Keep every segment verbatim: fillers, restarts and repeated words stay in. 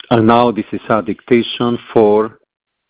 And now this is a dictation for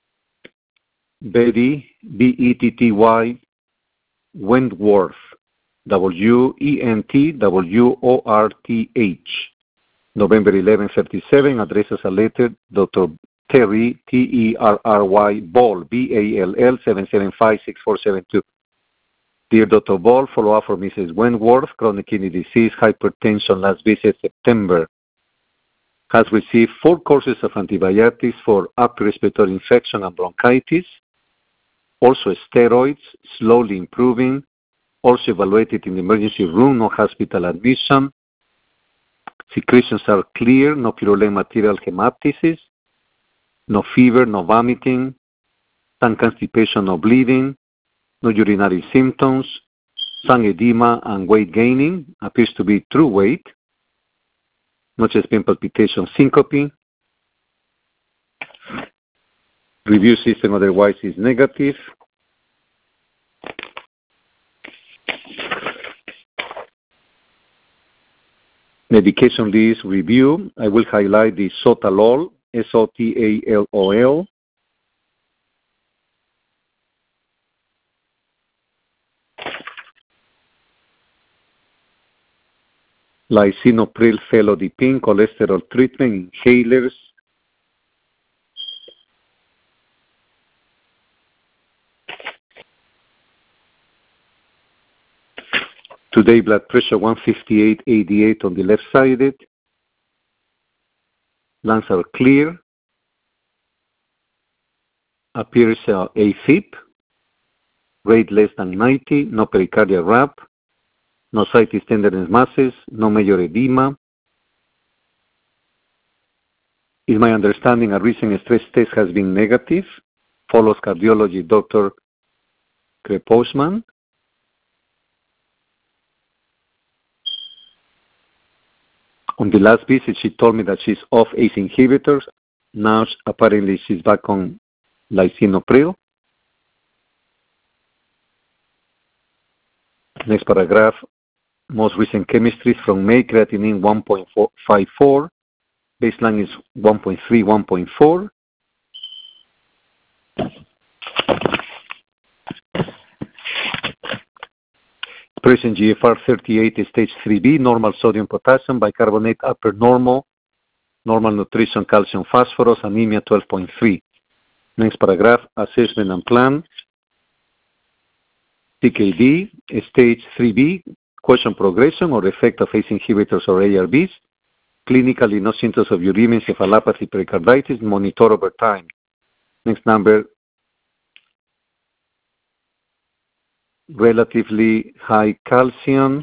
Betty, B E T T Y, Wentworth, W E N T W O R T H, November eleventh, thirty-seven, addresses a letter, Doctor Terry, T E R R Y, Ball, B A L L, seven seven five, six four seven two. Dear Doctor Ball, follow-up for Missus Wentworth, chronic kidney disease, hypertension, last visit September. Has received four courses of antibiotics for upper respiratory infection and bronchitis. Also steroids, slowly improving. Also evaluated in the emergency room, no hospital admission. Secretions are clear, no purulent material hemoptysis. No fever, no vomiting. Some constipation, no bleeding. No urinary symptoms. Some edema and weight gaining, appears to be true weight. No chest pain, palpitation, syncope. Review system otherwise is negative. Medication list review. I will highlight the sotalol, S O T A L O L. Lisinopril, felodipine, cholesterol treatment, inhalers. Today, blood pressure one fifty-eight eighty-eight on the left-sided. Lungs are clear. Appears uh, AFib. Rate less than ninety. No pericardial wrap. No ascites, tenderness, masses. No major edema. Is my understanding a recent stress test has been negative? Follows cardiology, Doctor Kreposman. On the last visit, she told me that she's off A C E inhibitors. Now, apparently, she's back on lisinopril. Next paragraph. Most recent chemistry from May, creatinine one point five four. Baseline is one point three, one point four. Present G F R thirty-eight, stage three B, normal sodium, potassium, bicarbonate, upper normal, normal nutrition, calcium, phosphorus, anemia twelve point three. Next paragraph, assessment and plan. C K D, stage three B, question progression or effect of A C E inhibitors or A R Bs. Clinically, no symptoms of uremia, encephalopathy, pericarditis, monitor over time. Next number, relatively high calcium,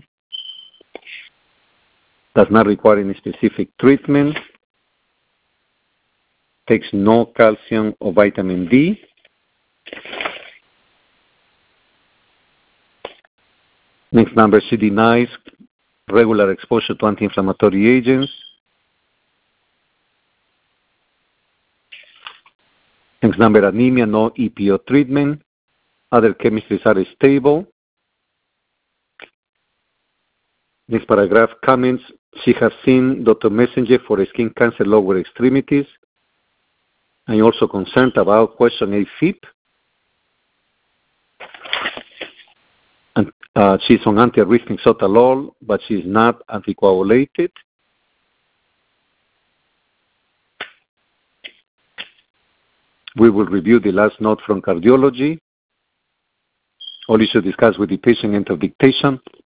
does not require any specific treatment, takes no calcium or vitamin D. Next number, she denies regular exposure to anti-inflammatory agents. Next number, anemia, no E P O treatment. Other chemistries are stable. Next paragraph, comments. She has seen Doctor Messenger for skin cancer lower extremities. I'm also concerned about question AFib. And uh, she's on antiarrhythmic sotalol, but she's not anticoagulated. We will review the last note from cardiology. All issues discussed with the patient, enter dictation.